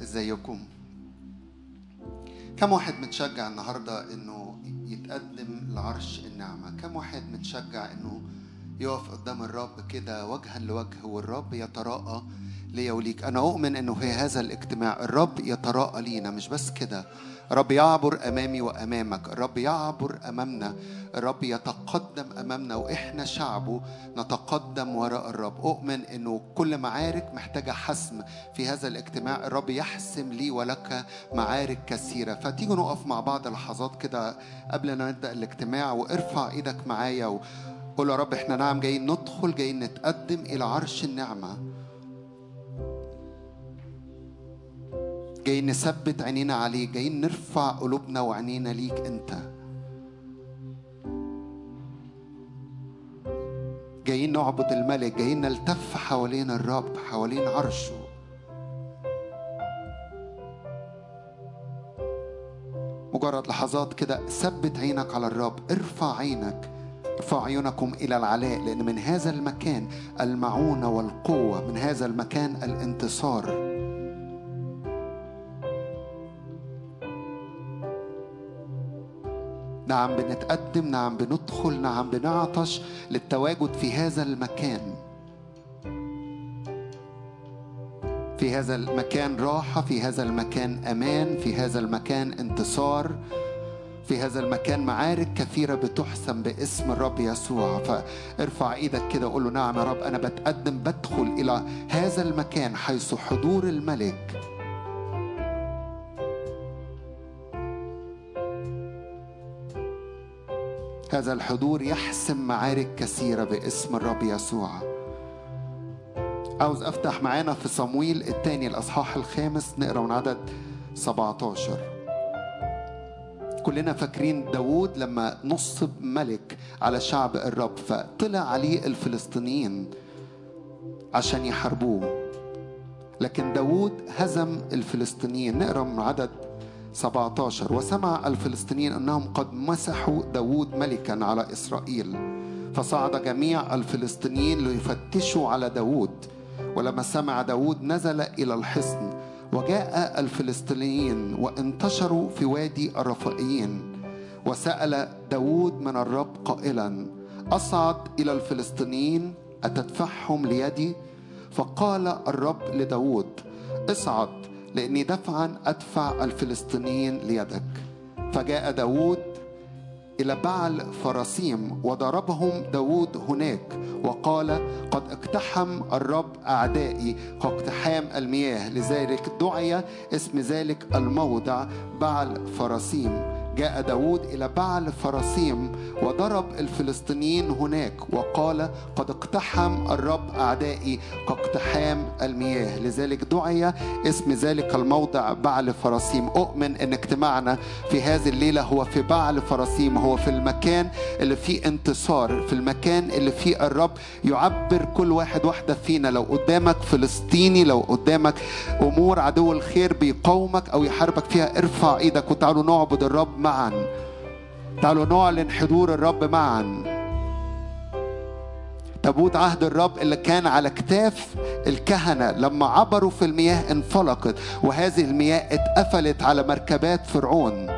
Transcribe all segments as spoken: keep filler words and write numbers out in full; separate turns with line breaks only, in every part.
ازيكم؟ كم واحد متشجع النهارده انه يتقدم لعرش النعمة؟ كم واحد متشجع انه يقف قدام الرب كده وجها لوجه والرب يتراءى ليا وليك؟ انا اؤمن انه في هذا الاجتماع الرب يتراءى لينا، مش بس كده، الرب يعبر امامي وامامك، الرب يعبر امامنا، الرب يتقدم امامنا واحنا شعبه نتقدم وراء الرب. اؤمن انه كل معارك محتاجه حسم في هذا الاجتماع، الرب يحسم لي ولك معارك كثيره. فتيجوا نقف مع بعض لحظات كده قبل ما نبدا الاجتماع، وارفع ايدك معايا وقول يا رب احنا نعم جايين ندخل، جايين نتقدم الى عرش النعمه، جايين نثبت عينينا عليك، جايين نرفع قلوبنا وعينينا ليك انت، جايين نعبد الملك، جايين نلتف حوالين الرب، حوالين عرشه. مجرد لحظات كده ثبت عينك على الرب، ارفع عينك، ارفع عيونكم إلى العلاء، لأن من هذا المكان المعونة والقوة، من هذا المكان الانتصار. نعم بنتقدم، نعم بندخل، نعم بنعطش للتواجد في هذا المكان. في هذا المكان راحة، في هذا المكان أمان، في هذا المكان انتصار، في هذا المكان معارك كثيرة بتحسم باسم الرب يسوع. فارفع ايدك كده وقول له نعم يا رب، أنا بتقدم، بدخل إلى هذا المكان حيث حضور الملك. هذا الحضور يحسم معارك كثيرة باسم الرب يسوع. عاوز أفتح معانا في صمويل الثاني الأصحاح الخامس، نقرأ من عدد سبعة عشر. كلنا فاكرين داود لما نصب ملك على شعب الرب، فطلع عليه الفلسطينيين عشان يحاربوه، لكن داود هزم الفلسطينيين. نقرأ من عدد سبعة عشر. وسمع الفلسطينيين أنهم قد مسحوا داود ملكا على إسرائيل، فصعد جميع الفلسطينيين ليفتشوا على داود. ولما سمع داود نزل إلى الحصن، وجاء الفلسطينيين وانتشروا في وادي الرفائيين. وسأل داود من الرب قائلا: أصعد إلى الفلسطينيين أتدفعهم ليدي؟ فقال الرب لداود: اصعد، لأني دفعا أدفع الفلسطينيين ليدك. فجاء داود إلى بعل فراسيم وضربهم داود هناك، وقال: قد اقتحم الرب أعدائي كاقتحام المياه، لذلك دعي اسم ذلك الموضع بعل فراسيم. جاء داود إلى بعل فراسيم وضرب الفلسطينيين هناك، وقال: قد اقتحم الرب أعدائي كاقتحام المياه، لذلك دعي اسم ذلك الموضع بعل فراسيم. أؤمن أن اجتماعنا في هذه الليلة هو في بعل فراسيم، هو في المكان اللي فيه انتصار، في المكان اللي فيه الرب يعبر كل واحد واحدة فينا. لو قدامك فلسطيني، لو قدامك أمور عدو الخير بيقاومك أو يحاربك فيها، ارفع إيدك وتعالوا نعبد الرب معا، تعالوا نعلن حضور الرب معا. تابوت عهد الرب اللي كان على كتاف الكهنة لما عبروا في المياه انفلقت، وهذه المياه اتقفلت على مركبات فرعون.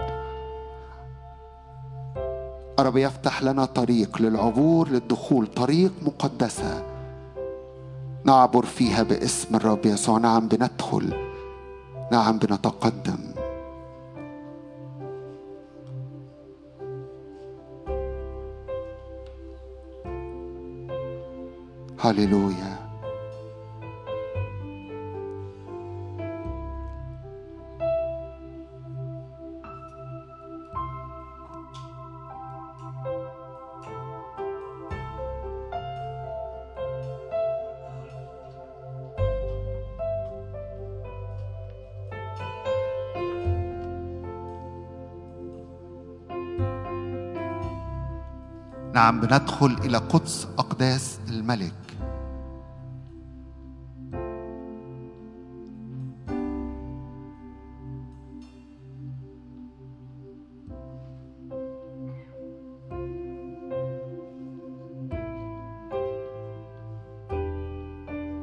الرب يفتح لنا طريق للعبور، للدخول، طريق مقدسة نعبر فيها باسم الرب يسوع. نعم بندخل، نعم بنتقدم. هاليلويا. نعم بندخل إلى قدس أقداس الملك.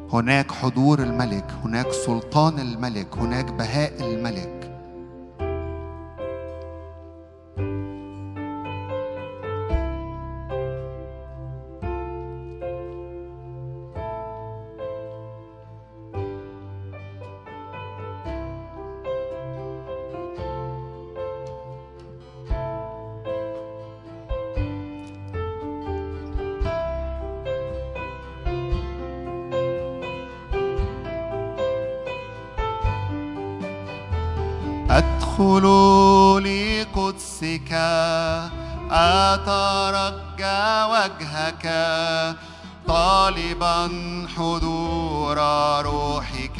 هناك حضور الملك، هناك سلطان الملك، هناك بهاء الملك. أدخل لقدسك أترجى وجهك طالبا حضور روحك.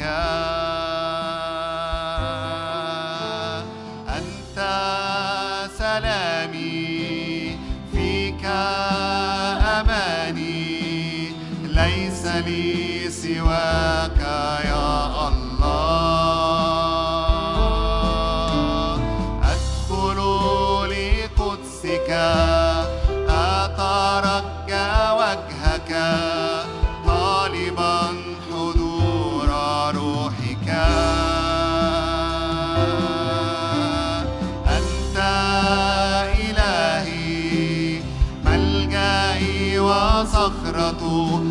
أنت سلامي فيك أماني ليس لي سواك يا الله. أترجى وجهك طالبا حضور روحك. أنت إلهي ملجئي وصخرة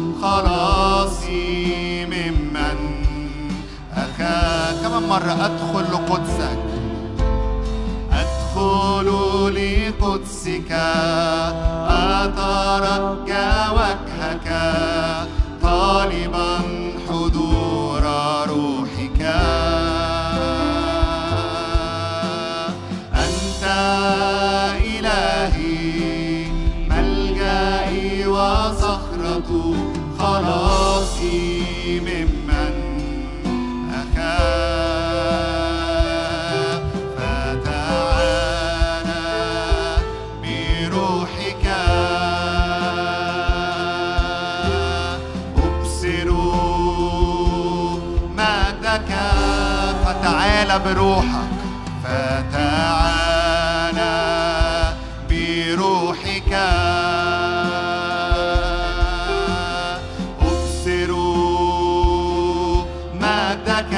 خلاصي ممن أخاف. كمان مرة أدخل لقدسك، أدخل لقدسك أترجى وجهك طالبا حضور روحك. أنت إلهي ملجئي وصخرة خلاصي ممن أخاف. فتعالى بروحك أبصر مجدك. فتعالى بروحك، فتعالى بروحك أبصر مجدك.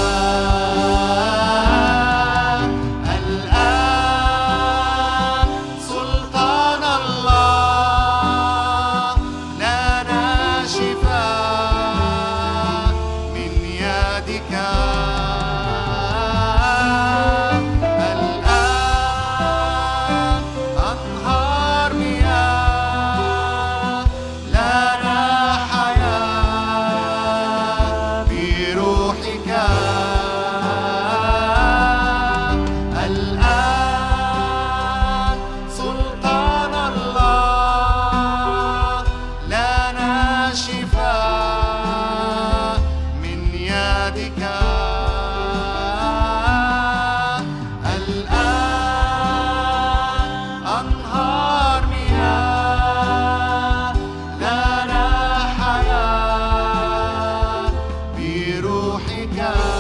الآن سلطان الله لنا شفاء من يدك. الآن أنهار مياه لنا حياة بروحك. الآن سلطان الله لنا شفاء من يدك. الآن أنهار مياه لنا حياة بروحك.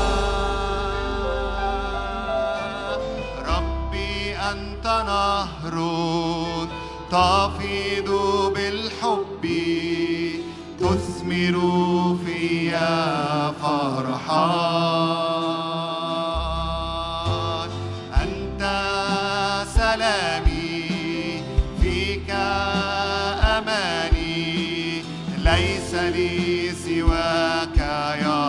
ربي أنت نهر تفيض بالحب تثمر فيا فرحان. أنت سلامي فيك أماني ليس لي سواك يا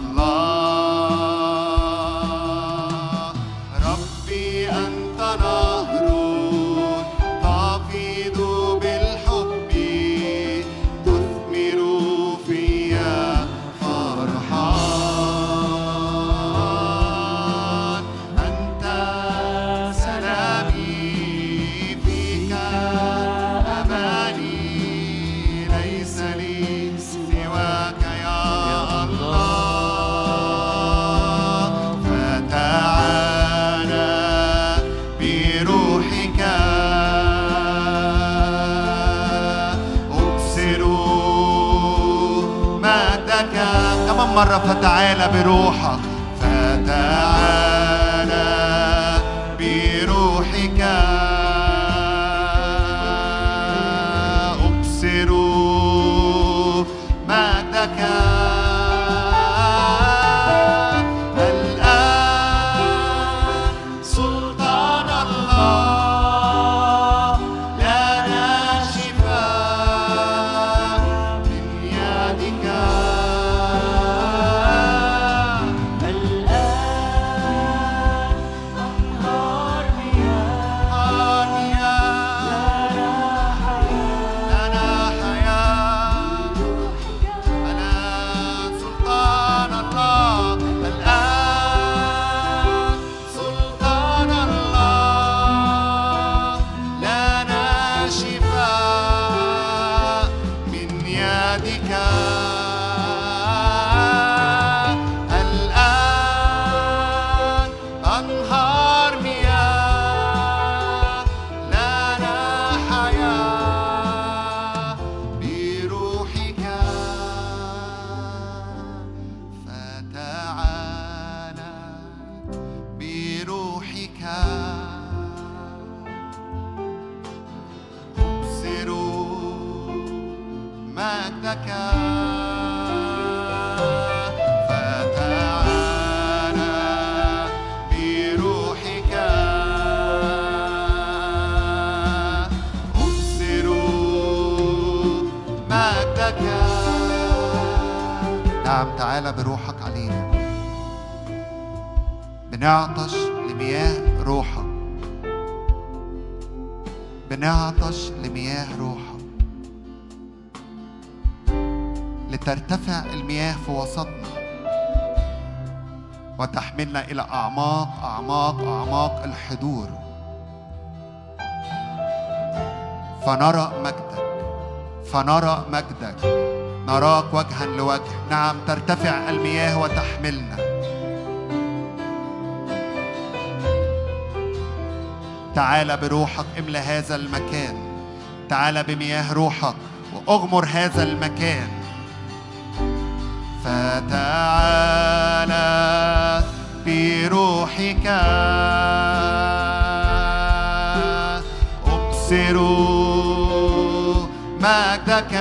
الله. ربي أنت نهر تفيض بالحب تثمر فيا فرحان. أنت سلامي فيك أماني ليس لي سواك يا الله. فتعالى بروحك أبصر مجدك. كمان مرة فتعالى بروحك، فتعالى بروحك أبصر مجدك. تعالى بروحك علينا. بنعطش لمياه روحك، بنعطش لمياه روحك، لترتفع المياه في وسطنا وتحملنا إلى أعماق أعماق أعماق الحضور، فنرى مجدك، فنرى مجدك، نراك وجها لوجه. نعم، ترتفع المياه وتحملنا. تعال بروحك املأ هذا المكان، تعال بمياه روحك وأغمر هذا المكان. فتعالى بروحك أبصر مجدك،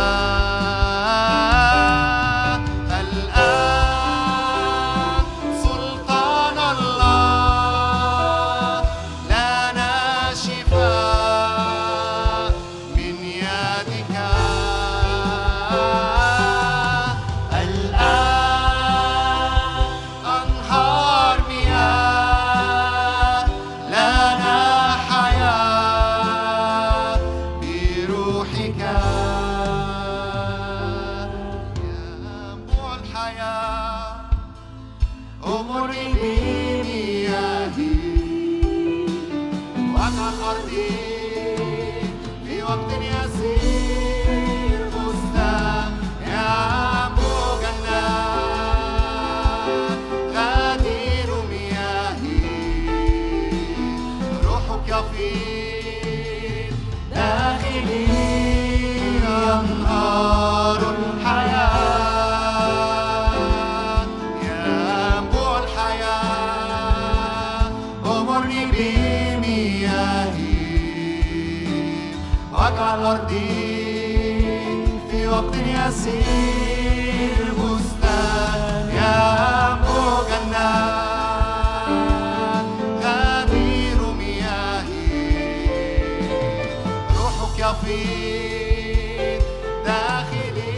يسير بستان ينبوع جنات غدير مياهي. روحك يفيض داخلي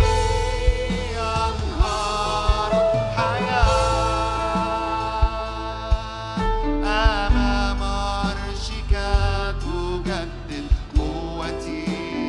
أنهار حياة. أمام عرشك تجدد قوتي،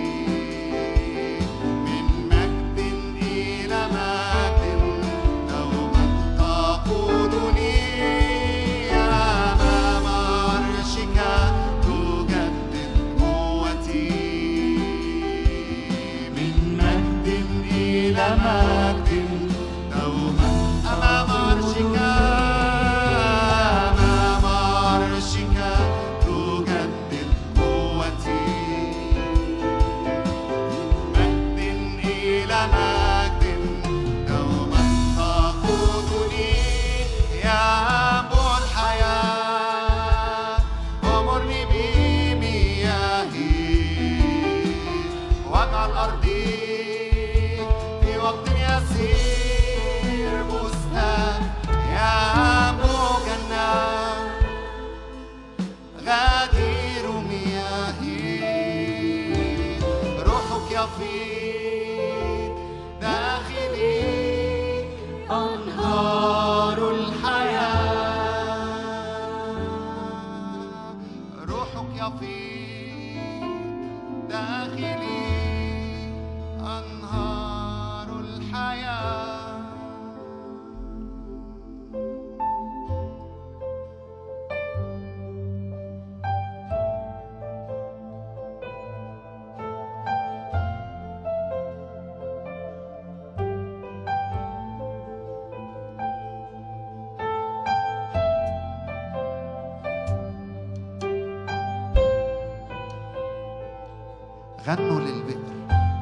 غنوا للبئر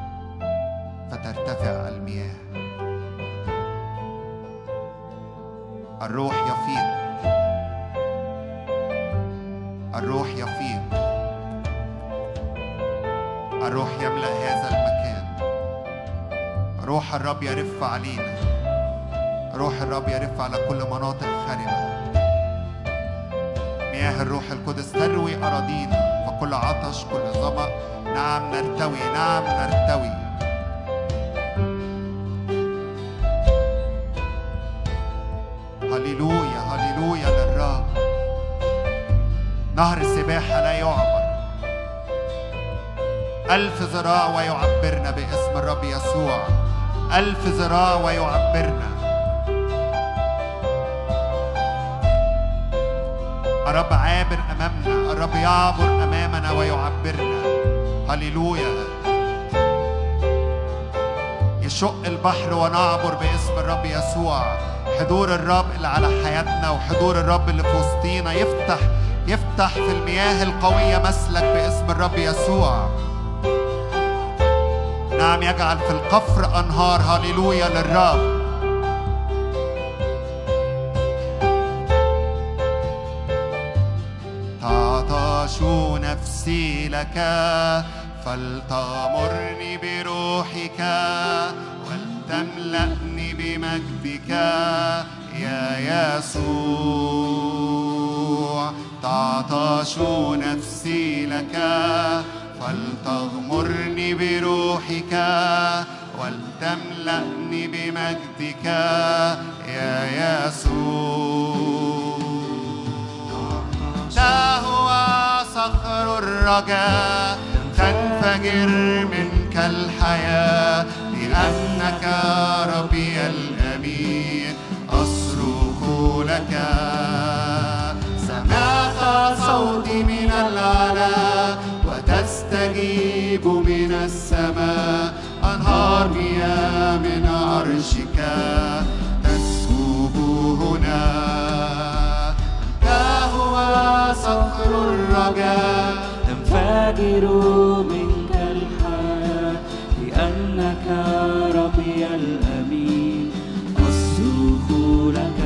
فترتفع المياه. الروح يفيض، الروح يفيض، الروح يملأ هذا المكان. روح الرب يرف علينا، روح الرب يرف على كل مناطق خاربة. مياه الروح القدس تروي أراضينا، فكل عطش كل ظمأ نعم نرتوي، نعم نرتوي. هللويا هللويا للرب. نهر السباحة لا يعبر. ألف ذراع ويعبرنا باسم الرب يسوع. ألف ذراع ويعبرنا. الرب عابر أمامنا. الرب يعبر أمامنا ويعبرنا. هللويا. يشق البحر ونعبر باسم الرب يسوع. حضور الرب اللي على حياتنا وحضور الرب اللي في وسطينا يفتح يفتح في المياه القوية مسلك باسم الرب يسوع. نعم، يجعل في القفر أنهار. هللويا للرب. تعطش نفسي لك فلتمرني بروحك ولتملأني بمجدك يا يسوع. تعطش نفسي لك فلتغمرني بروحك ولتملأني بمجدك يا يسوع. ده هو صخر الرجاء تنفجر منك الحياة لأنك ربي الأمين أصرخ لك. سمعت صوتي من الأعلى وتستجيب من السماء. أنهار مياه من عرشك تسكب هنا. ده هو صخر الرجاء
تنفجر منك الحياة لأنك ربي الأمين أصرخ لك.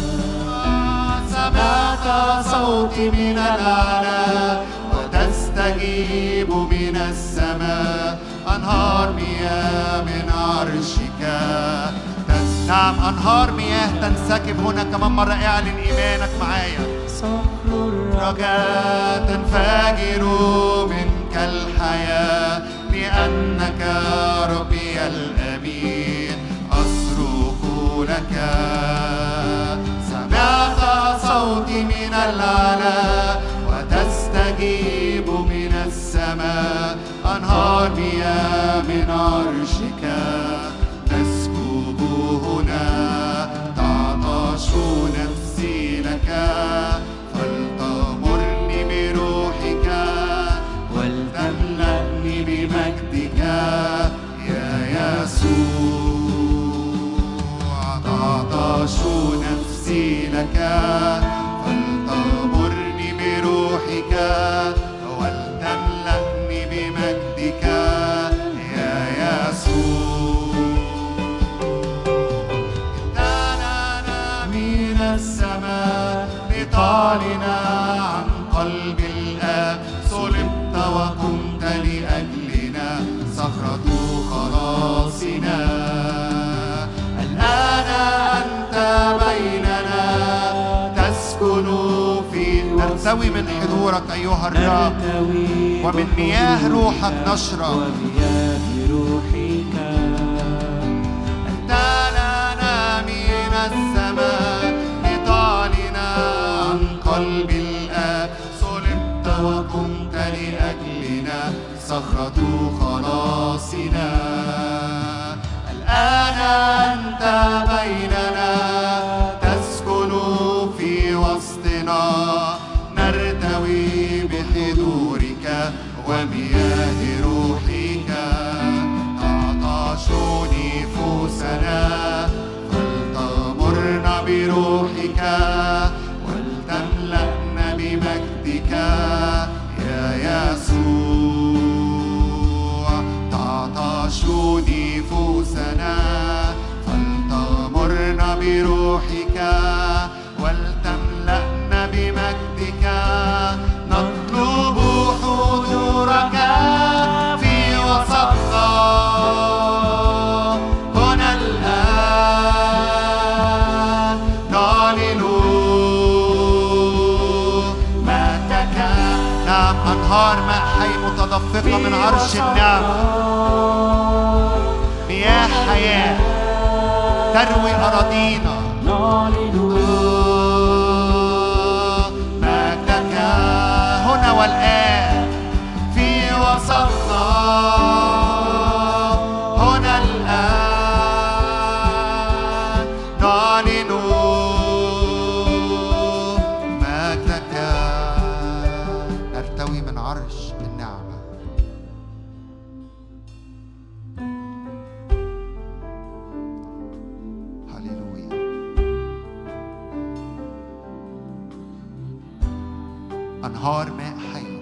سمعت صوتي من الأعلى وتستجيب من السماء. أنهار مياه من عرشك. نعم، أنهار مياه تنسكب هنا. كمان مرة اعلن إيمانك معايا.
صخر
الرجاء تنفجر منك الحياة لأنك ربي الأمين أصرخ لك. سمعت صوتي من الأعلى وتستجيب من السماء. أنهار مياه من عرشك تسكب هنا. تعطش نفسي لك فلتغمرني بروحك ولتملأني بمجدك يا يسوع. تعطش نفسي لك فلتغمرني بروحك ولتملأني بمجدك يا يسوع. اتانا من السماء لطالنا عن قلب الآب. صلبت وقمت لأجلنا صخرة خلاصنا. الآن أنت بيننا تسكن في. نرتوي من حضورك أيها الرب ومن مياه روحك نشرب.
ومياه روحك
أتانا من السماء لطالنا عن قلب الآب. صلبت وقمت لأجلنا صخرة خلاصنا. الآن أنت بيننا تسكن في وسطنا. نرتوي بحضورك ومياه روحك. تعطش نفوسنا فلتغمرنا بروحك ولتملأنا بمجدك يا يسوع. تعطش نفوسنا فلتغمرنا بروحك ولتملأنا بمجدك. نطلب حضورك في وسطنا هنا الآن. نعلن مجدك. نعم، أنهار ماء حي متدفقة من عرش النعمة. مياه حياة تروي أراضينا.
نعلن
أنهار ماء حي،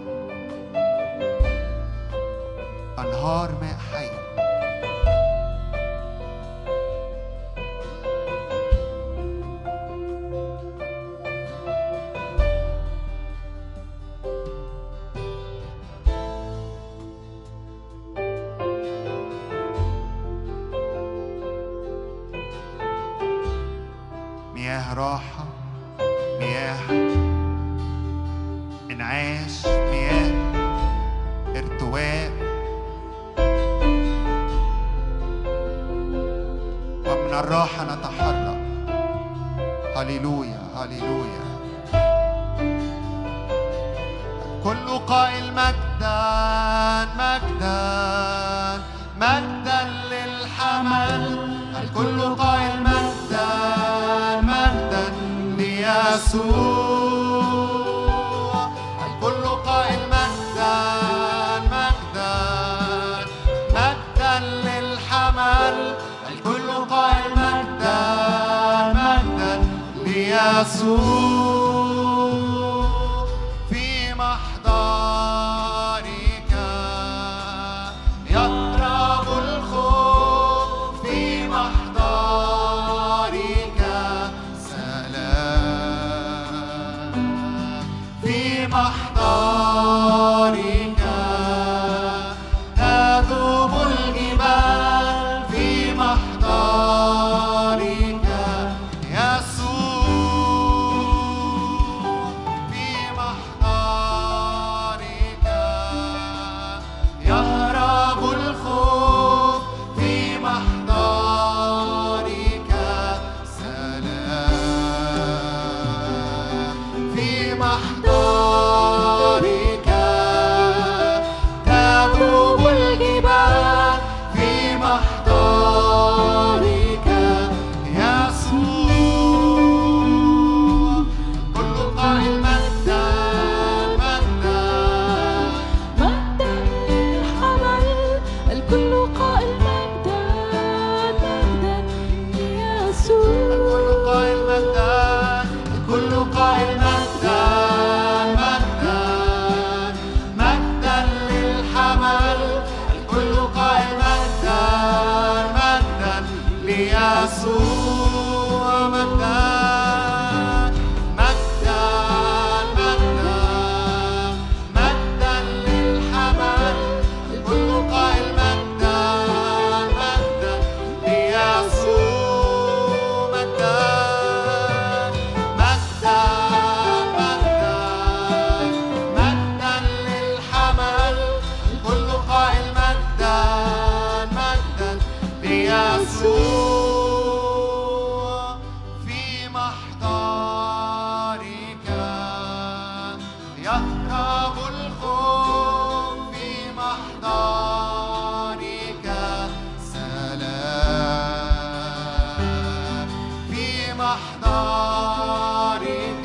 أنهار ماء حي. مياه راحة، مياه انعاش، مياه ارتواء، ومن الراحة نتحرك. هللويا هللويا. كل قائل مجدا مجدا مجدا للحمل، الكل قائل مجدا مجدا ليسوع، الكل قائل مجدا مجدا مجدا للحمل، الكل قائل مجدا مجدا ليسوع. في محضرك يضرب الخوف، في محضرك سلام، في محضرك تذوب الجبال، في محضرك يسوع، في محضرك يهرب الخوف، في محضرك سلام، في محضرك تذوب الجبال، في محضرك يسوع. كل قائل مجدا مجدا
مجدا للحمل، الكل قائل مجدا مجدا ليسوع.
الكل قائل مجدا، الكل قائل مجدا مجدا مجدا للحمل، الكل قائل مجدا مجدا ليسوع. مجدا مجدا مجدا مجدا للحمل، الكل قائل مجدا مجدا ليسوع. مجدا مجدا مجدا مجدا للحمل، الكل قائل مجدا مجدا ليسوع. في محضرك يهرب الخوف، في محضرك سلام، في محضرك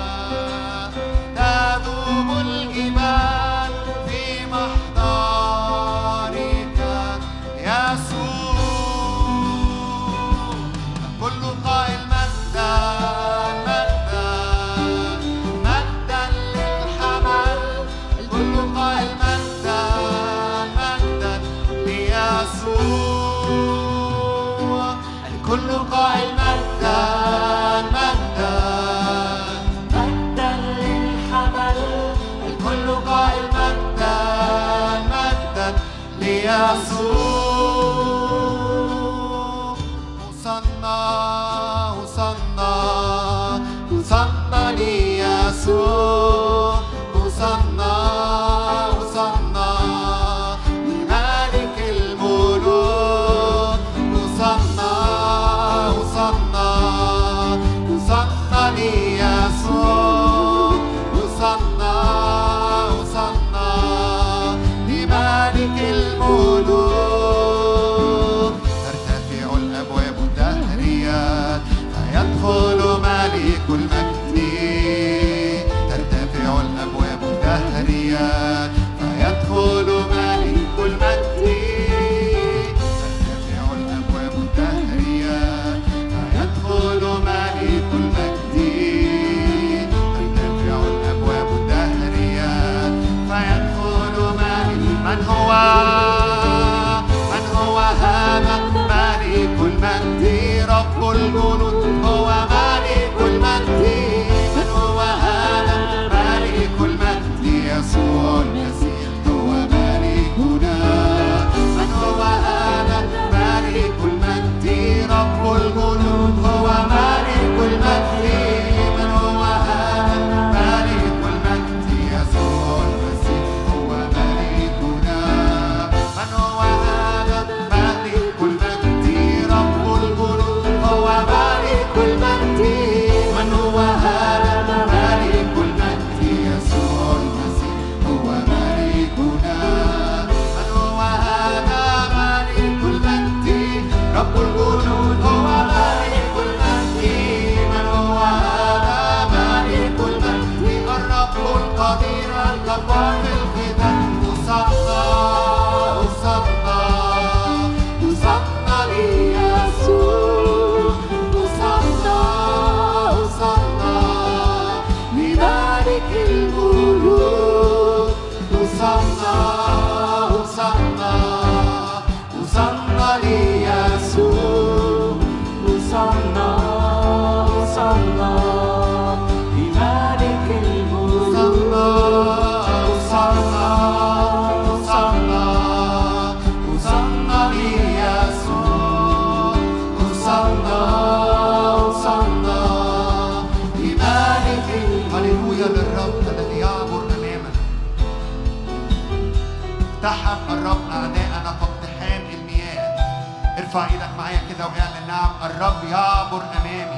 تذوب الجبال، في محضرك يسوع. كل قائل مجدا مجدا مجدا للحمل، الكل قائل مجدا مجدا ليسوع، الكل قائل مجدا مجدا مجدا للحمل، الكل قائل مجدا مجدا ليسوع. وصلنا وصلنا وصلنا ليسوع، وصلنا وصلنا لملك الملوك، وصلنا وصلنا وصلنا ليسوع، وصلنا وصلنا لملك الملوك. صغيرا كالبحر الغداء وصلنا وصلنا وصلنا ليسوع وصلنا وصلنا لملك الملوك وصلنا وصلنا وصلنا ليسوع
وصلنا وصلنا لملك الملوك
وصلنا وصلنا وصلنا ليسوع وصلنا وصلنا لملك الملوك. هللويا للرب الذي يعبر أمامنا. اقتحم الرب أعداءنا كاقتحام المياه. ارفع ايدك معايا كده واعلن نعم الرب يعبر أمامي.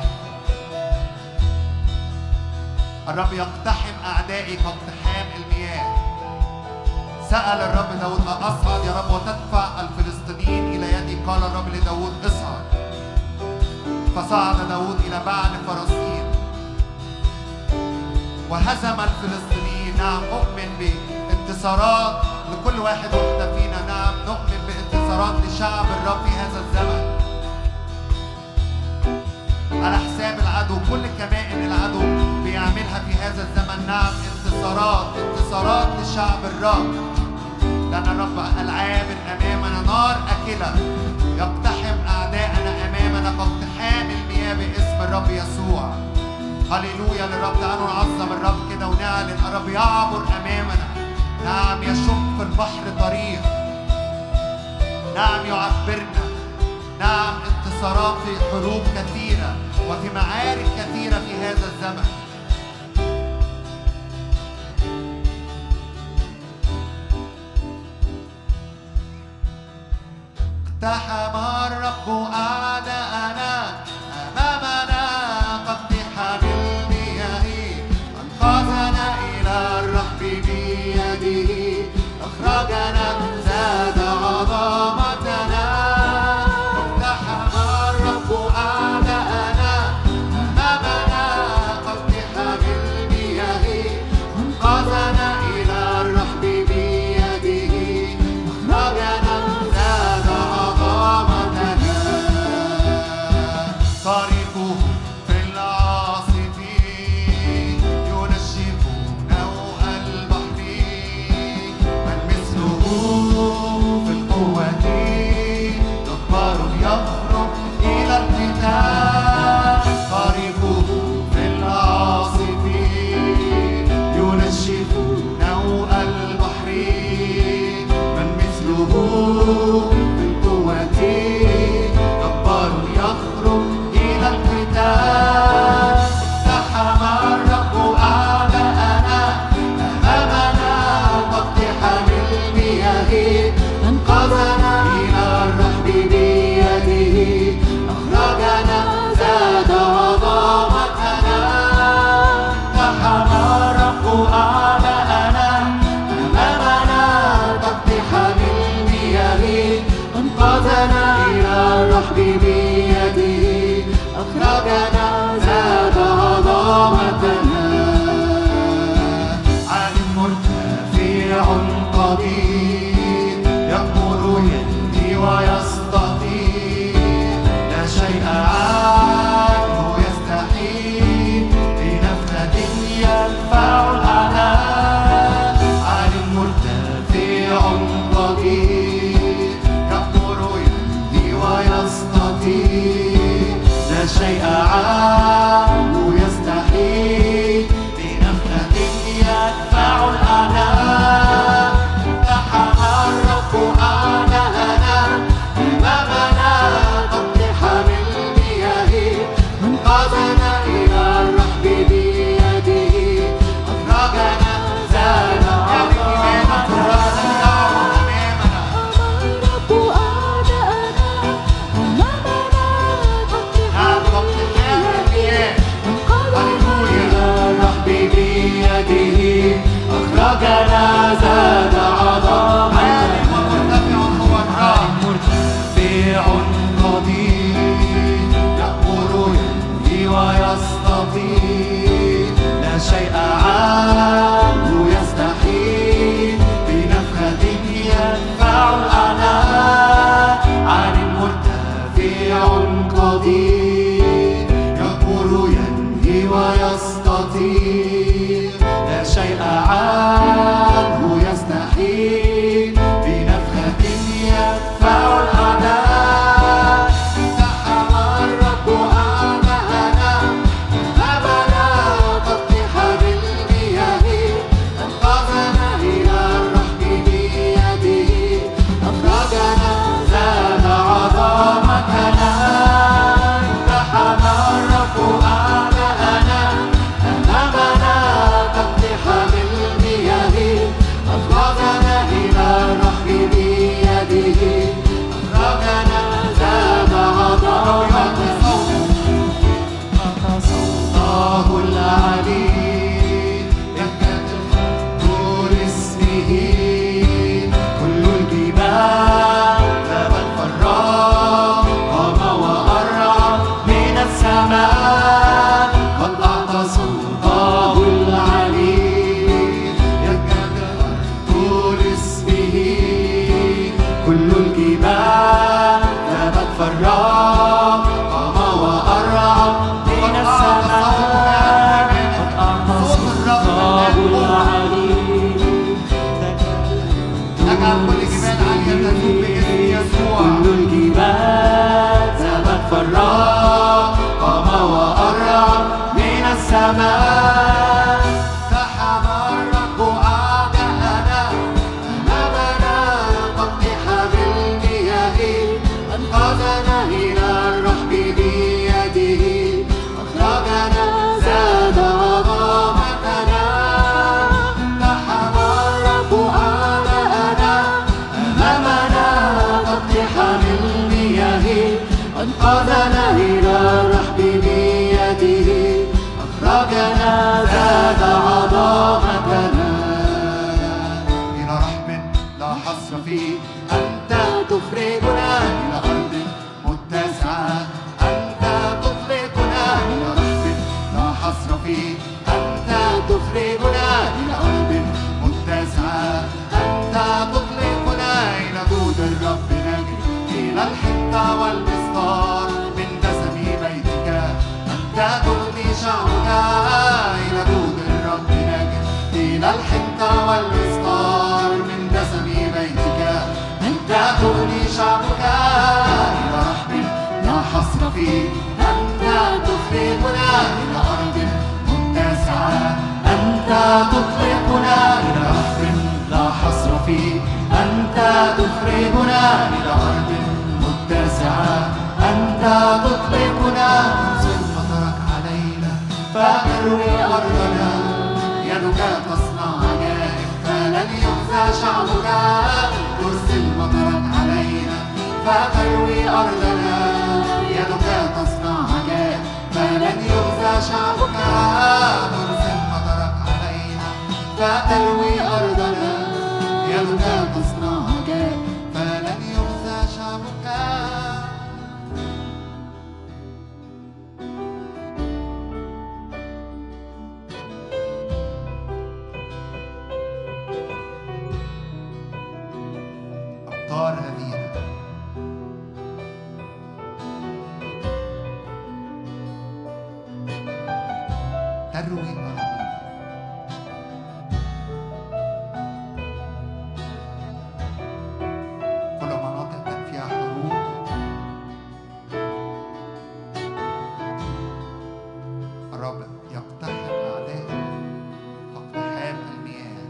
الرب يقتحم أعدائي كاقتحام المياه. سأل الرب داود ما أصعد يا رب وتدفع الفلسطينيين إلى يدي؟ قال الرب لداود اصعد. فصعد داود إلى بعل فرسين وهزم الفلسطينيين. نعم أؤمن بانتصارات لكل واحد واحدة فينا. نعم نؤمن بانتصارات لشعب الرب في هذا الزمن على حساب العدو. كل كمائن العدو بيعملها في هذا الزمن. نعم انتصارات انتصارات لشعب الرب، لأن الرب العابر أمامنا نار أكلة يقتحم أعداءنا أمامنا كاقتحام المياه باسم الرب يسوع. هللويا للرب. تعالوا نعظم الرب كده ونعلن الرب يعبر أمامنا. نعم يشق في البحر طريق. نعم يعبرنا. نعم انتصارات في حروب كثيرة وفي معارك كثيرة في هذا الزمن. اقتحم الرب أعداءنا أمامنا كاقتحام المياه. أنقذنا إلى الرحب بيده. أخرجنا زاد عظمتنا. اقتحم الرب أعداءنا أمامنا كاقتحام المياه. أنقذنا إلى الرحب بيده. أخرجنا زاد عظمتنا. طريقه في العاصف ينشف نوء البحر. من مثله
يستطيع لا شيء عنه يستحيل بنفخة يدفع الأعداء انتحم الرب أعداءنا أمامنا تطيح بالمياه أنقذنا إلى الرحم بيده أخرجنا زاد عظمتنا انتحم الرب أعداءنا أمامنا تطيح بالمياه أخرجنا إلى الرحم بيده أخرجنا زاد عظمتنا الله العلي يكاد طول اسمه كل الجبال ذهبت فراغ قام وأرعى من السماء قد أعطى الله العلي يكاد طول اسمه كل الجبال ذهبت فراغ قام وأرعى من السماء قد أعطى الله العلي
اجعل كل جبال عالية تذوب باسم يسوع.
كل الجبال ذهبت فراغ قام وأرعى من السماء
انتحم الرب أعداءنا أمامنا تطيح بالمياه أنقذنا إلى الرحم بيده أخرجنا زاد عظمتنا انتحم الرب أعداءنا أمامنا تطيح بالمياه أنقذنا إلى الرحم بيده أخرجنا زاد عظمتنا
إلى رحم لا حصر فيه أنت تخرجنا إلى أرض متسعة أنت تطلقنا إلى رحم لا حصر فيه أنت تخرجنا إلى أرض متسعة أنت تطلقنا إلى جود الرب نجري إلى الحنطة والمسطار من دسم بيتك أنت تغني شعبك إلى جود الرب نجري إلى الحنطة والمسطار من دسم بيتك أنت تغني شعبك إلى رحم لا حصر فيه أنت تخرجنا إلى أرض متسعة أنت تطلقنا إلى رحم لا حصر فيه أنت تخرجنا إلى أرض متسعة أنت تطلقنا انزل مطرك علينا فتروي أرضنا يدك تصنع عجائب فلن يخزى شعبك ترسل مطرك علينا فتروي أرضنا يدك تصنع عجائب فلن يخزى شعبك ترسل مطرك علينا فتروي أرضنا يدك تصنع عجائب فلن يخزى شعبك أمطار غزيرة تروي أرضنا كل مناطق كان فيها حروب الرب يقتحم أعدائه اقتحام المياه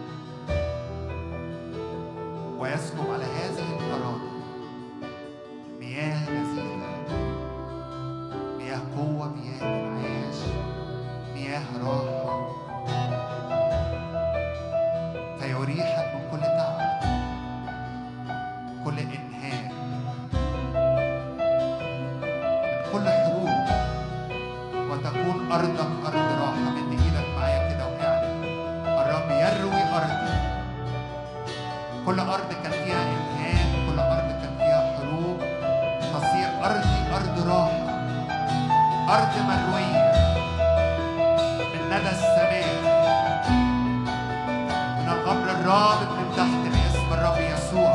ويسكب على هذه الأراضي مياه غزيرة مياه قوة مياه معاش مياه راحة فيريحك من كل تعب كل إنهاك من كل حروب وتكون أرضك أرض راحة. مد إيدك معايا كده واعلن الرب يروي أرضي. كل أرض كان فيها إنهاك كل أرض كان فيها حروب تصير أرضي أرض راحة أرض مروية من ندى السماء من الغبر الرابط من تحت باسم الرب يسوع.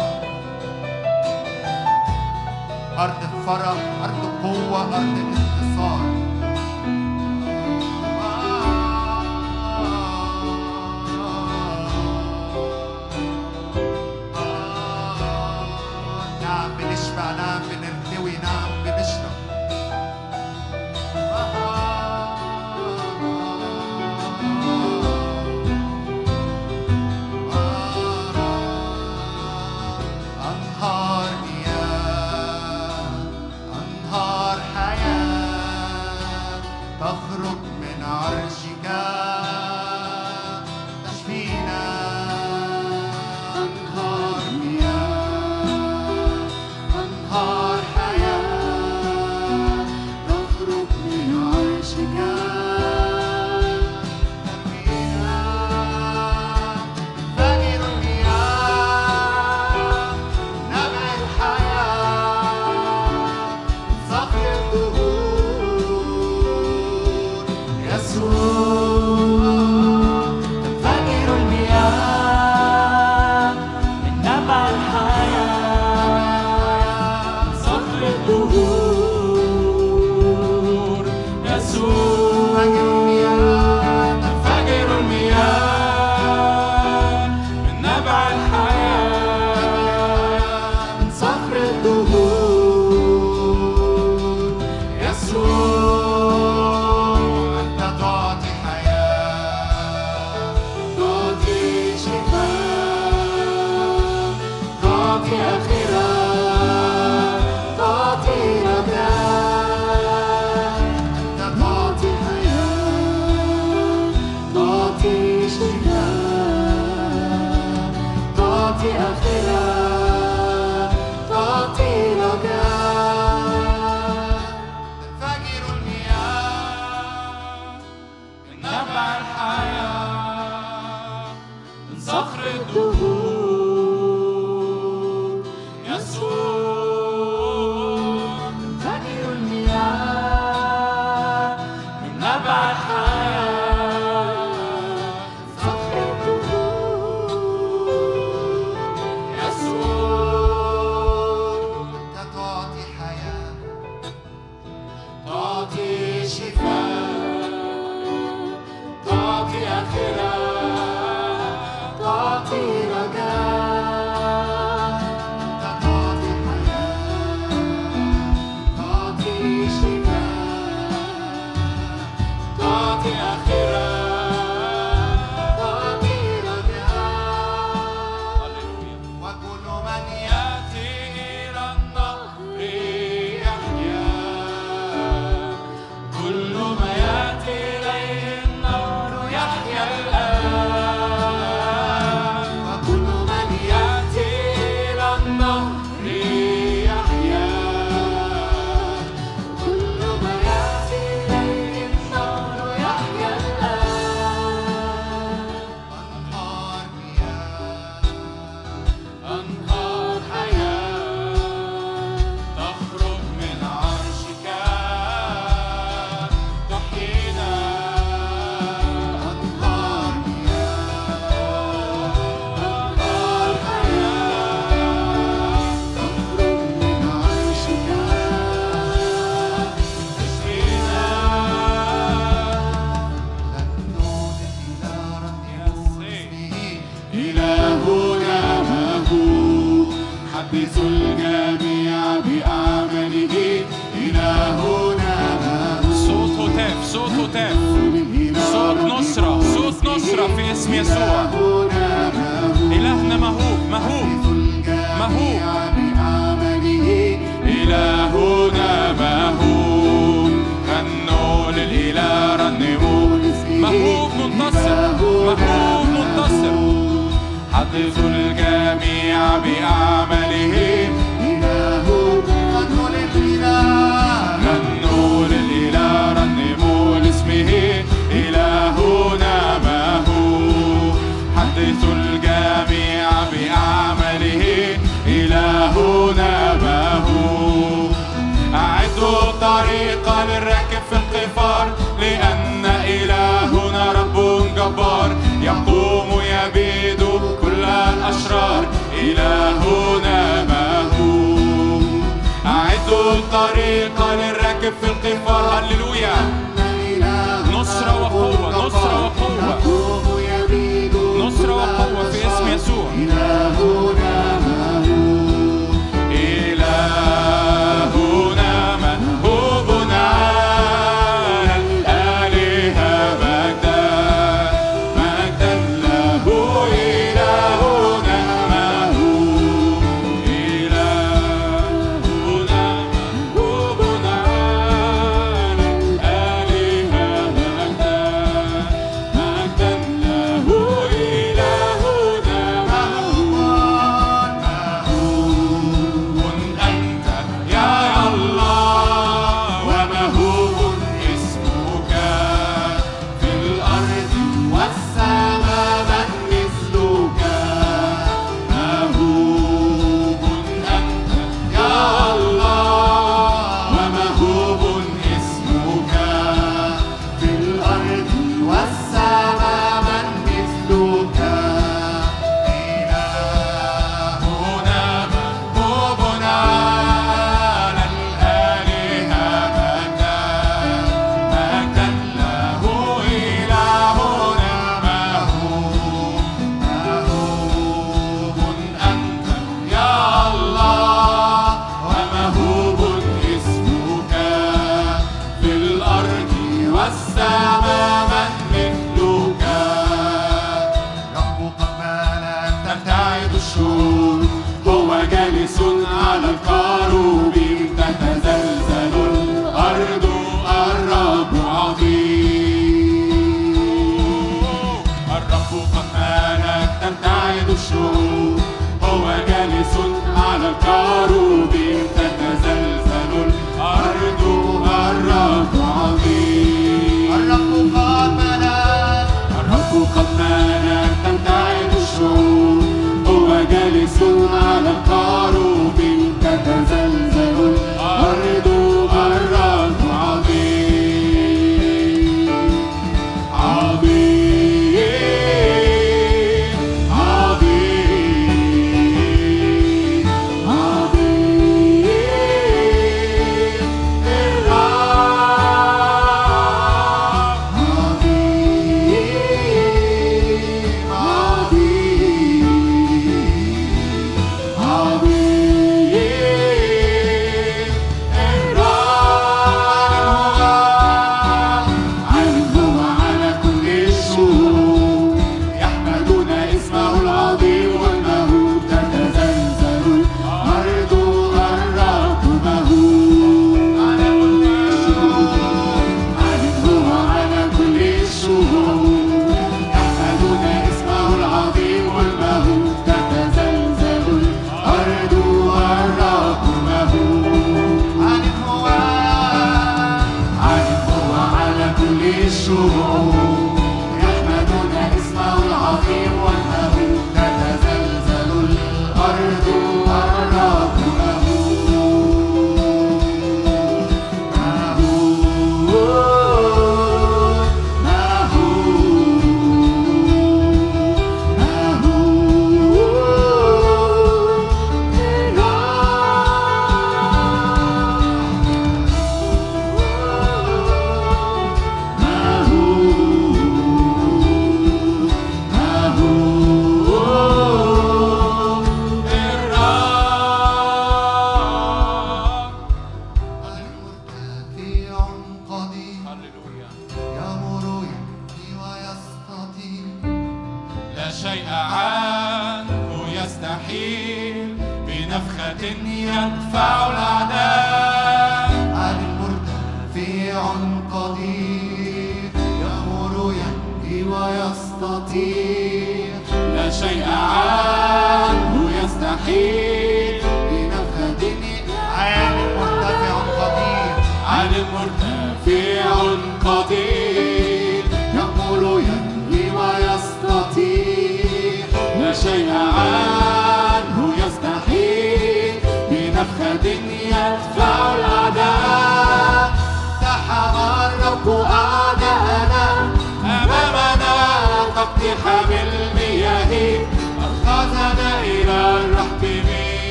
أرض فرح أرض قوة أرض انتصار.
تعطي آخرة تعطي رجاء
تنفجر المياه
من نبع الحياة من صخر الدهور يسوع تنفجر المياه من نبع الحياة صخر الدهور يسوع
تعطي حياة
تعطي شفاء تعطي آخرة تعطي رجاء
تعطي حياة
تعطي شفاء تعطي آخرة تعطي رجاء
وكل من
يأتي إلى النهر يحيا كل ما يأتي إليه النهر يحيا الآن وكل من يأتي إلى النهر يحيا كل ما يأتي إليه النهر يحيا الآن
أنهار مياه
أنهار حياة تخرج من عرشك تحيينا
أنهار
أنهار حياة تخرج من عرشك تشفينا
غنوا للإله رنموا اسمه
إلهنا ما هو حدثوا الجميع بأعماله إلهنا ما هو
صوت هتاف صوت هتاف صوت نصرة صوت نصرة في اسم يسوع. إلهنا مهوب مهوب مهوب
إلهنا مهوب غنوا للإله رنموا
مهوب منتصر مهوب منتصر
حدثوا الجميع بأعماله
غنوا للإله
غنوا للإله رنموا لاسمه إلهنا مهوب حدثوا الجميع بأعماله إلهنا مهوب أعدوا الطريق للراكب في القفار لأن إلهنا رب جبار يقوم يبيد كل الأشرار إلهنا مهوب أعدوا الطريق للراكب في القفار هللويا نصرة وقوة نصرة وقوة نصرة وقوة في اسم يسوع إلهنا مهوب إلهنا مهوب على الآلهة مجدا مجدا له إلهنا مهوب إلهنا مهوب على الآلهة
الكروب تتزلزل الأرض الرب عظيم
الرب قد ملك
الرب قد ملك تمتعد الشعوب هو جالس على الكروب تتزلزل الأرض الرب عظيم عظيم عظيم عظيم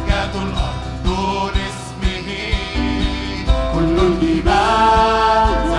كل الجبال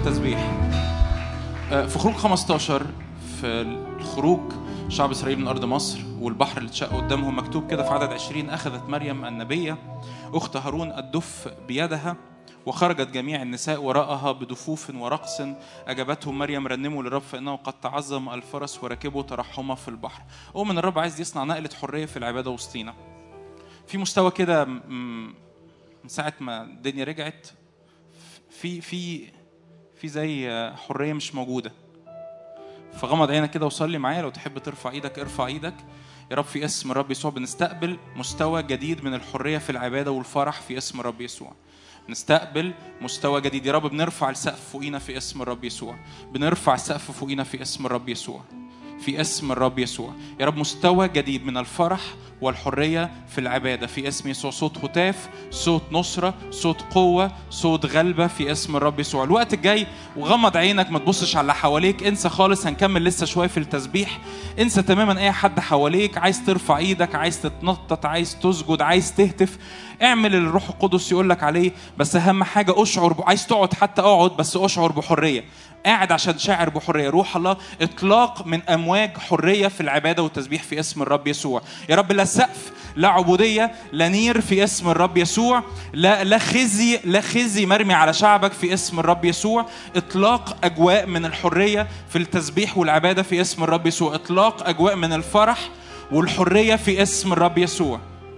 التسبيح. في خروج خمستاشر، في الخروج شعب إسرائيل من أرض مصر والبحر اللي اتشق قدامهم، مكتوب كده في عدد عشرين: أخذت مريم النبية أخت هارون الدف بيدها وخرجت جميع النساء وراءها بدفوف ورقص. أجابتهم مريم: رنموا للرب فإنه قد تعظم الفرس وركبوا ترحمة في البحر. أؤمن الرب عايز يصنع نقلة حرية في العبادة وسطينا في مستوى كده. من ساعة ما الدنيا رجعت في في في زي حرية مش موجودة. فغمض عينك كده وصلي معايا. لو تحب ترفع ايدك ارفع ايدك. يا رب في اسم الرب يسوع بنستقبل مستوى جديد من الحرية في العبادة والفرح في اسم الرب يسوع. نستقبل مستوى جديد. يا رب بنرفع السقف فوقينا في اسم الرب يسوع. بنرفع السقف فوقينا في اسم الرب يسوع. في اسم الرب يسوع. يا رب مستوى جديد من الفرح والحرية في العبادة في اسم يسوع. صوت هتاف، صوت نصرة، صوت قوة، صوت غلبة في اسم الرب يسوع. الوقت الجاي وغمض عينك، ما تبصش على اللي حواليك، انسى خالص. هنكمل لسه شوية في التسبيح. انسى تماما اي حد حواليك. عايز ترفع ايدك، عايز تتنطط، عايز تسجد، عايز تهتف، اعمل اللي الروح القدس يقولك عليه. بس اهم حاجة اشعر ب... عايز تقعد حتى اقعد، بس اشعر بحرية. قاعد عشان شاعر بحرية. روح الله اطلاق من امواج حرية في العبادة والتسبيح في اسم الرب يسوع. يا رب لا سقف، لا عبودية، لا نير في اسم الرب يسوع. لا لا خزي، لا خزي مرمي على شعبك في اسم الرب يسوع. اطلاق اجواء من الحرية في التسبيح والعبادة في اسم الرب يسوع. اطلاق اجواء من الفرح والحرية في اسم الرب يسوع.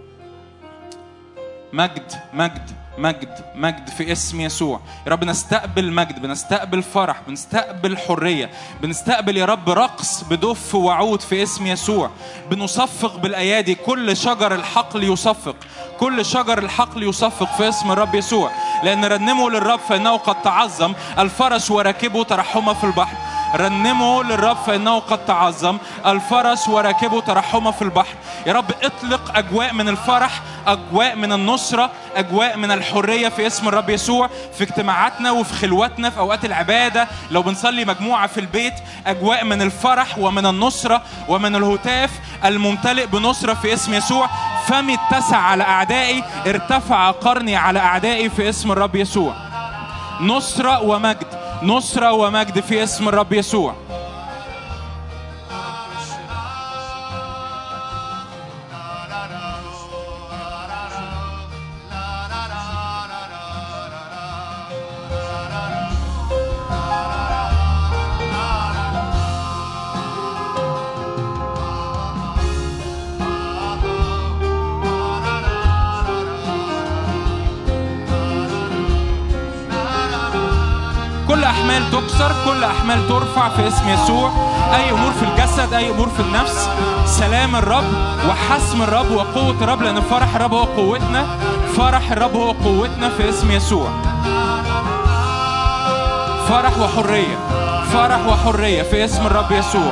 مجد مجد مجد مجد في اسم يسوع. يا رب نستقبل مجد، بنستقبل فرح، بنستقبل حرية، بنستقبل يا رب رقص بدف وعود في اسم يسوع. بنصفق بالأيادي. كل شجر الحقل يصفق، كل شجر الحقل يصفق في اسم الرب يسوع. لأن رنموا للرب فإنه قد تعظم الفرس وركبوا ترحمة في البحر. رنموا للرب فإنه قد تعظم الفرس وركبوا ترحمة في البحر. يا رب اطلق أجواء من الفرح، أجواء من النصرة، أجواء من الحرية في اسم الرب يسوع. في اجتماعاتنا وفي خلواتنا في أوقات العبادة، لو بنصلي مجموعة في البيت، أجواء من الفرح ومن النصرة ومن الهتاف الممتلئ بنصرة في اسم يسوع. فمي اتسع على أعدائي، ارتفع قرني على أعدائي في اسم الرب يسوع. نصرة ومجد، نصرة ومجد في اسم الرب يسوع. كل أحمال تكسر، كل أحمال ترفع في اسم يسوع. أي أمور في الجسد، أي أمور في النفس. سلام الرب وحسم الرب وقوة الرب، لأن فرح الرب هو قوتنا. فرح الرب هو قوتنا في اسم يسوع. فرح وحرية، فرح وحرية في اسم الرب يسوع.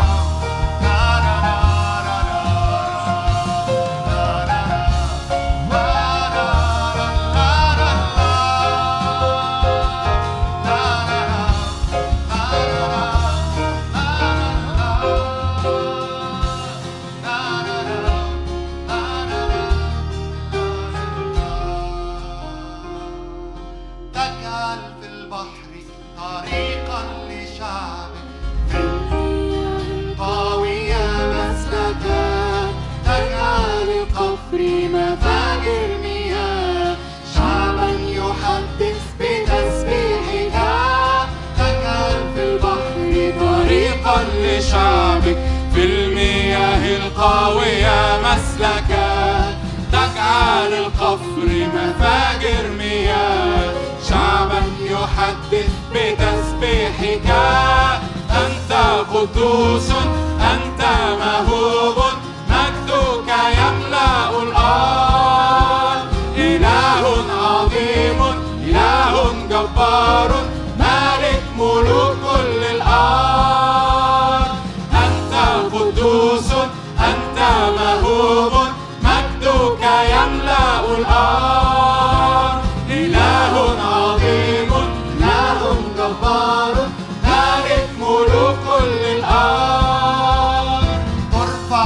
شعبك في المياه القوية مسلكا، تجعل القفر مفاجر مياه. شعبا يحدث بتسبيحك، أنت قدوس، أنت مهوب، مجدك يملأ الأرض. إله عظيم، إله جبار، مالك ملوك كل الأرض. أنت مهوب، مجدك يملأ الأرض. إله عظيم، إله جبار، مالك ملوك كل الأرض.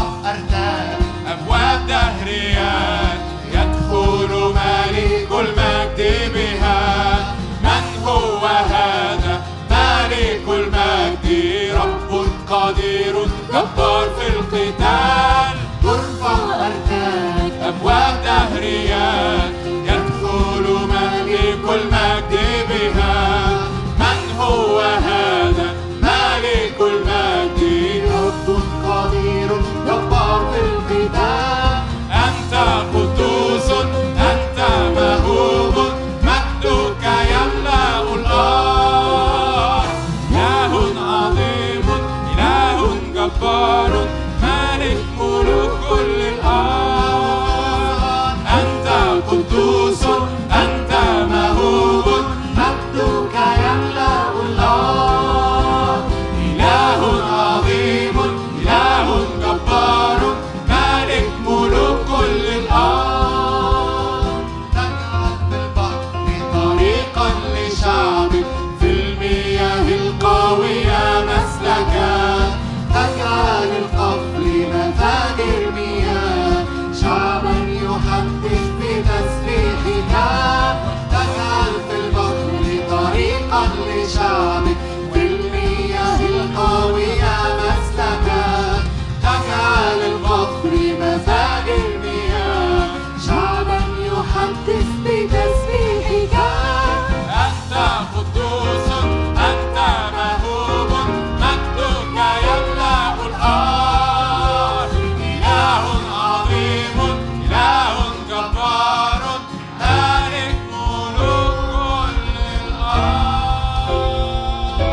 قدير جبار في القتال.
ترفع أركان
أبواب دهريات يدخل ملك المجد بها. من هو هذا ملك المجد؟
رب قدير جبار في القتال.
أنت قدوس أنت مهوب مجدك يملأ الأرض. إله عظيم إله جبار مالك ملوك كل الأرض. أنت قدوس أنت مهوب
مجدك يملأ الأرض.
إله عظيم إله جبار مالك ملوك كل الأرض.
تجعل في البحر طريقا لشعبك في المياه القوية مسلكا. تجعل القفل مفاجر مياه شعبا يحدث بتسبيحك. تجعل في البحر طريقا لشعبك في المياه القوية مسلكا. تجعل القفل مفاجر مياه شعبا يحدث بتسبيحك.
أنت قدوس أنت مهوب مجدك يملأ الأرض. إله عظيم إله جبار مالك ملوك كل الأرض.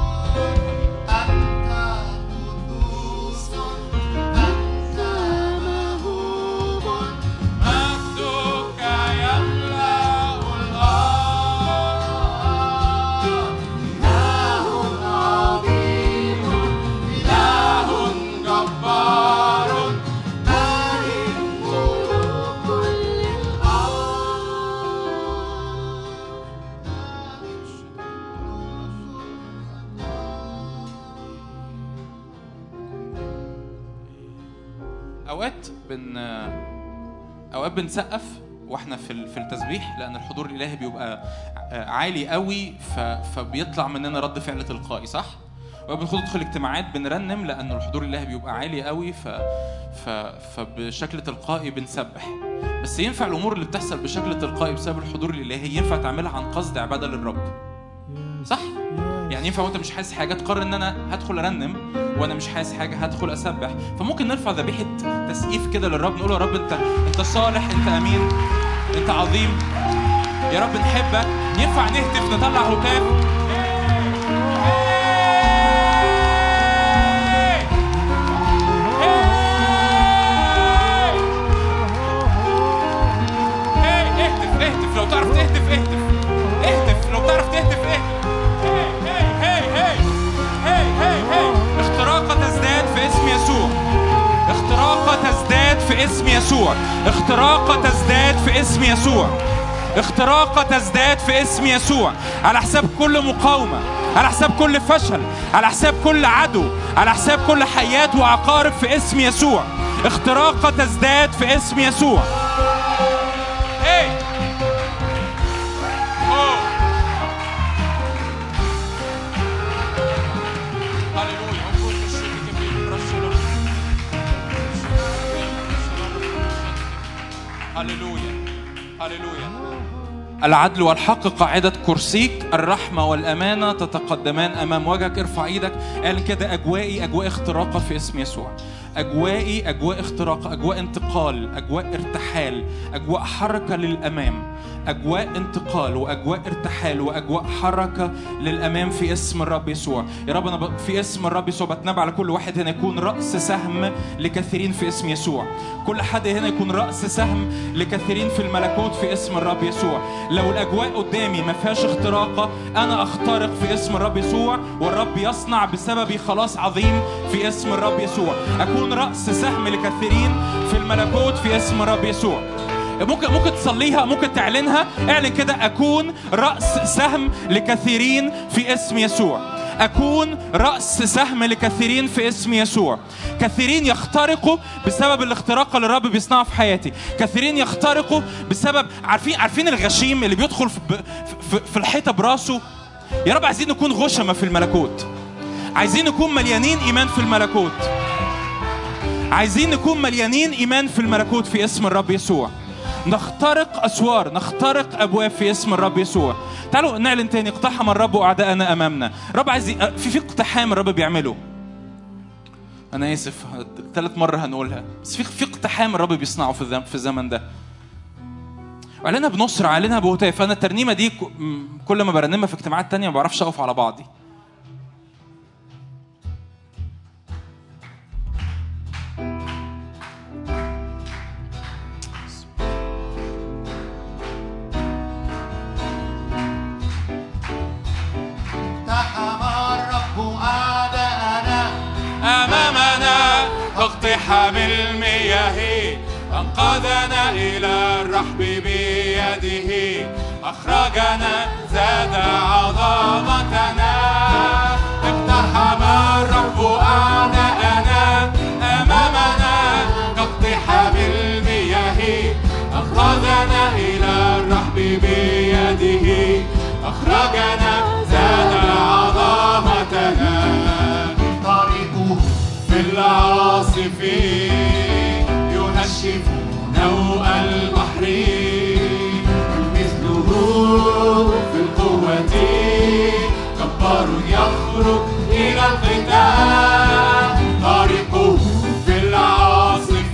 أنت قدوس أنت مهوب
مجدك يملأ الأرض.
إله عظيم
إله جبار
مالك ملوك كل الأرض.
اوقات بن اوقات بنسقف واحنا في ال- في التسبيح لان الحضور الالهي بيبقى عالي قوي ف... فبيطلع مننا رد فعل تلقائي، صح؟ وبندخل ندخل اجتماعات بنرنم لان الحضور الالهي بيبقى عالي قوي ف... ف... فبشكل تلقائي بنسبح. بس ينفع الامور اللي بتحصل بشكل تلقائي بسبب الحضور الالهي ينفع تعملها عن قصد عباده للرب، صح؟ يعني ينفع وانت مش حاسس حاجه تقرر ان انا هدخل ارنم وانا مش حاسس حاجه هدخل اسبح. فممكن نرفع ذبيحه تسقيف كده للرب، نقول يا رب انت انت صالح، انت امين، انت عظيم، يا رب نحبك. ينفع نهتف نطلع هتاف. اهتف اهتف لو تعرف تهتف اهتف اهتف لو تعرف تهتف اهتف. اختراقة تزداد في اسم يسوع. اختراقة تزداد في اسم يسوع. اختراقة تزداد في اسم يسوع. اختراقة تزداد في اسم يسوع. على حساب كل مقاومة، على حساب كل فشل، على حساب كل عدو، على حساب كل حيات وعقارب في اسم يسوع. اختراقة تزداد في اسم يسوع. هي هللويا هللويا. العدل والحق قاعدة كرسيك، الرحمة والأمانة تتقدمان أمام وجهك. ارفع ايدك. قال كده أجوائي أجواء اختراقة في اسم يسوع. أجوائي أجواء اختراقة، أجواء انتقال، أجواء ارتحال، أجواء حركة للأمام، أجواء انتقال وأجواء ارتحال وأجواء حركة للأمام في اسم الرب يسوع. يا رب أنا في اسم الرب يسوع بتنبأ على كل واحد هنا يكون رأس سهم لكثيرين في اسم يسوع. كل حد هنا يكون رأس سهم لكثيرين في الملكوت في اسم الرب يسوع. لو الأجواء قدامي ما فيهاش اختراقة، أنا أخترق في اسم الرب يسوع، والرب يصنع بسببي خلاص عظيم في اسم الرب يسوع. أكون رأس سهم لكثيرين في الملكوت في اسم الرب يسوع. ممكن ممكن تصليها، ممكن تعلنها. اعلن كده: أكون رأس سهم لكثيرين في اسم يسوع. أكون رأس سهم لكثيرين في اسم يسوع. كثيرين يخترقوا بسبب الاختراق اللي الرب بيصنعه في حياتي. كثيرين يخترقوا بسبب عارفين عارفين الغشيم اللي بيدخل في, في, في الحيطة براسه. يا رب عايزين نكون غشمة في الملكوت. عايزين نكون مليانين إيمان في الملكوت. عايزين نكون مليانين إيمان في الملكوت في اسم الرب يسوع. نخترق أسوار، نخترق أبواب في اسم الرب يسوع. تعالوا نعلن تاني: اقتحم الرب أعداءنا أمامنا. رب عايز في في اقتحام الرب بيعمله. أنا آسف ثالث مرة هنقولها، بس في في اقتحام الرب بيصنعه في في الزمن ده. أعلنها بنصر، أعلنها بهتاف. أنا الترنيمة دي كل ما برنمها في اجتماعات تانية ما بعرفش أقف على بعضي.
اقتحام المياه أنقذنا إلى الرحب بيده، أخرجنا زاد عظمتنا. اقتحم الرب أعداءنا أمامنا كاقتحام المياه، أخرجنا إلى الرحب بيده، أخرجنا زاد عظمتنا. طريقه في العاصف ينشف نوء البحر، مثله في القوة جبار يخرج إلى القتال. طريقه في العاصف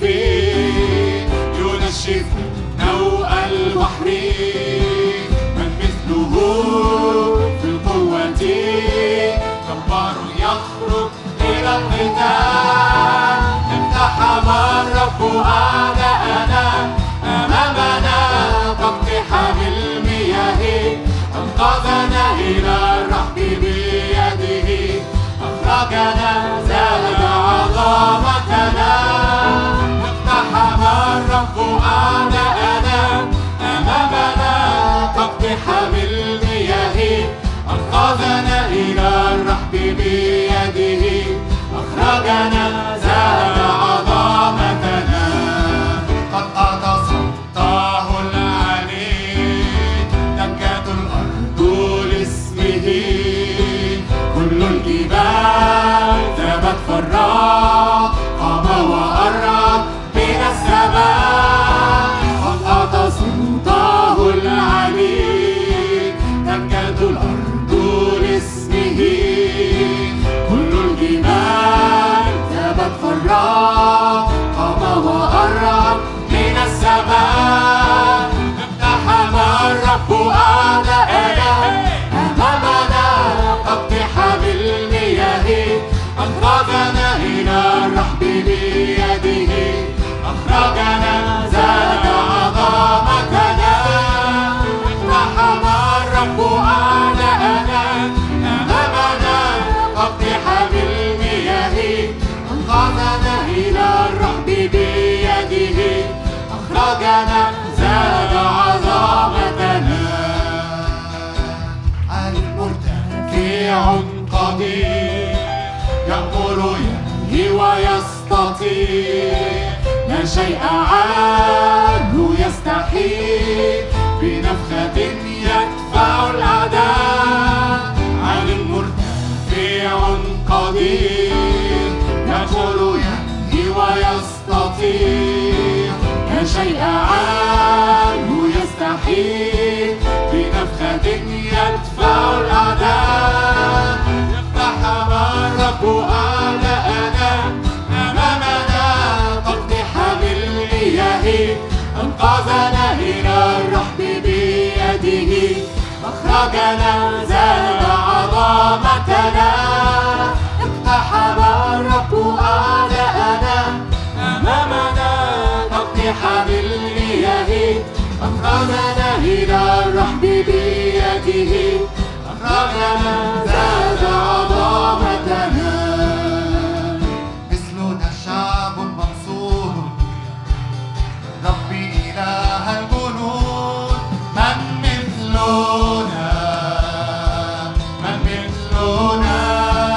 ينشف نوء البحر، من مثله في القوة جبار يخرج إلى القتال. اقتحم الرب أعداءنا أمامنا كاقتحام المياه، أنقذنا إلى الرحب بيده، أخرجنا زاد عظمتنا. اقتحم الرب أعداءنا أمامنا كاقتحام المياه، أنقذنا إلى الرحب بيده، أخرجنا زاد عظمتنا. قد أعطى سلطانه العلي، دكت الأرض لاسمه، كل الجبال ذابت فراغ، قام وأرى من السماء. قد أعطى سلطانه العلي، دكت الأرض لاسمه، كل الجبال ذابت فراغ، قام وأرى من السماء. اقتحم الرب أعداءنا أمامنا كاقتحام المياه، أخرجنا إلى الرحب بيده، أخرجنا زاد عظمتنا. اقتحم الرب أعداءنا أمامنا كاقتحام المياه، أنقذنا إلى الرحب بيده، أخرجنا زاد عظمتنا. المرتفع قدير يأمر ينهي ويستطيع، لا شيء عنه يستحيل، بنفخة يدفع الأعداء. عالم مرتفع قدير يأمر ينهي ويستطيع، لا شيء عنه يستحيل، بنفخة يدفع الأعداء. اقتحم الرب أعداءنا أمامنا كاقتحام المياه، أنقذنا إلى الرحب بيده، أخرجنا زاد عظمتنا. اقتحم الرب أعداءنا أمامنا كاقتحام المياه، أخرجنا إلى الرحب بيده، أخرجنا زاد عظمتنا. مثلنا شعب منصور، ربي إله الجنود. من مثلنا، من مثلنا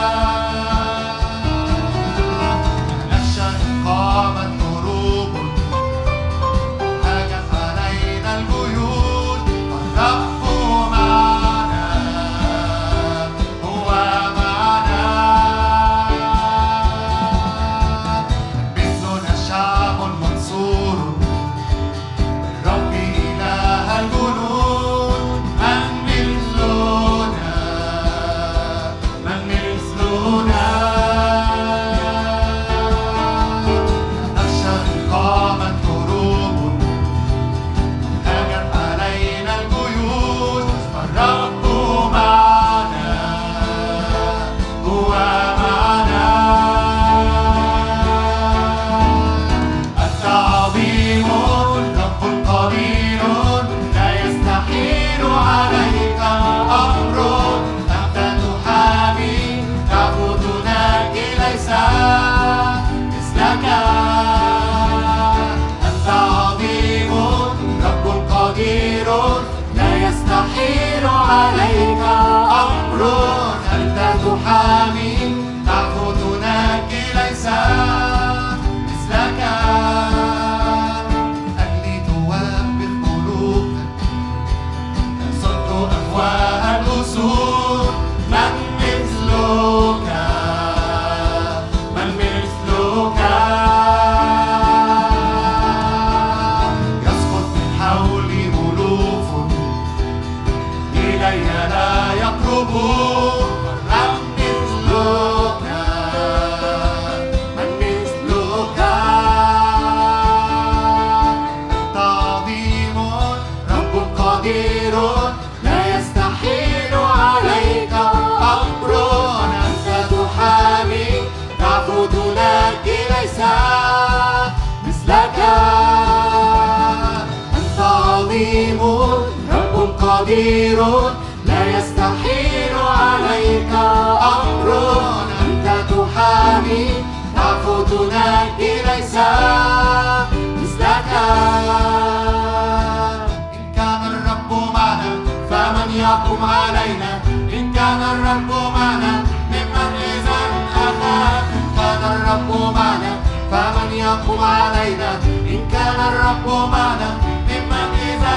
عليك أمر أنت تحامي تعفو تناجي ليس مثلك أجلي توبخ ملوكا صد أفواه الأسود من مثلك من مثلك يسقط من حولي ملوك إلي لا يقربون من مثلك من مثلك تعظيم رب قدير لا يستحيل عليك أمر أنت تحامي تعفو تناجي ليس مثلك أنت عظيم رب قدير لا يستحيل عليك أمر أنت تحامي تعفو تناجي ليس مثلك إن كان الرب معنا فمن يقوم علينا إن كان الرب معنا ممن إذا أخاف إن كان الرب معنا فمن يقوم علينا إن كان الرب معنا ممن إذا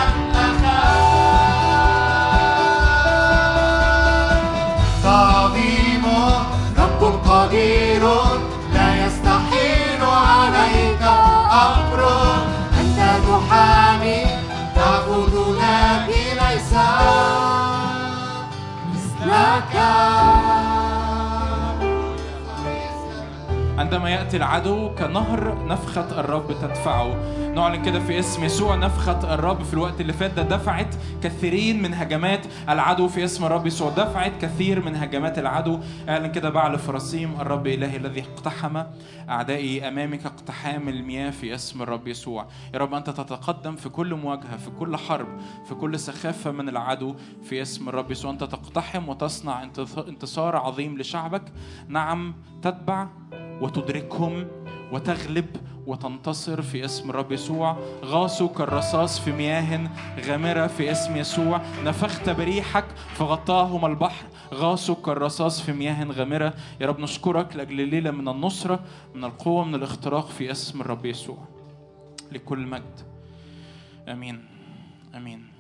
تعظيم رب قدير لا يستحيل عليك أمر أنت تحامي تعفو تناجي ليس مثلك.
عندما يأتي العدو كنهر نفخة الرب تدفعه. نعلن كده في اسم يسوع نفخة الرب في الوقت اللي فات ده دفعت كثيرين من هجمات العدو في اسم الرب يسوع، دفعت كثير من هجمات العدو. اعلن كده بعل فرسيم الرب إلهي الذي اقتحم أعدائي أمامك اقتحام المياه في اسم الرب يسوع. يا رب أنت تتقدم في كل مواجهة، في كل حرب، في كل سخافة من العدو في اسم الرب يسوع. أنت تقتحم وتصنع انتصار عظيم لشعبك. نعم تتبع وتدركهم وتغلب وتنتصر في اسم الرب يسوع. غاصوا كالرصاص في مياه غامرة في اسم يسوع. نفخت بريحك فغطاهم البحر. غاصوا كالرصاص في مياه غامرة. يا رب نشكرك لأجل الليلة من النصرة، من القوة، من الاختراق في اسم الرب يسوع. لكل مجد. آمين آمين.